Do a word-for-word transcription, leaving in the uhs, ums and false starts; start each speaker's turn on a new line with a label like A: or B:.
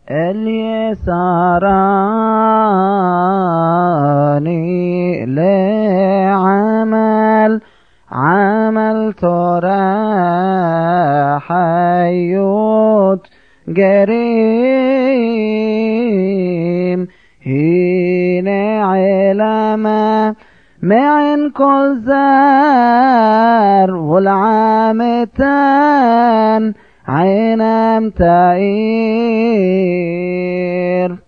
A: اليساراني لعمل عمل ترى حيوت قريم هنا علما معن كل زار والعامتان عينام تاير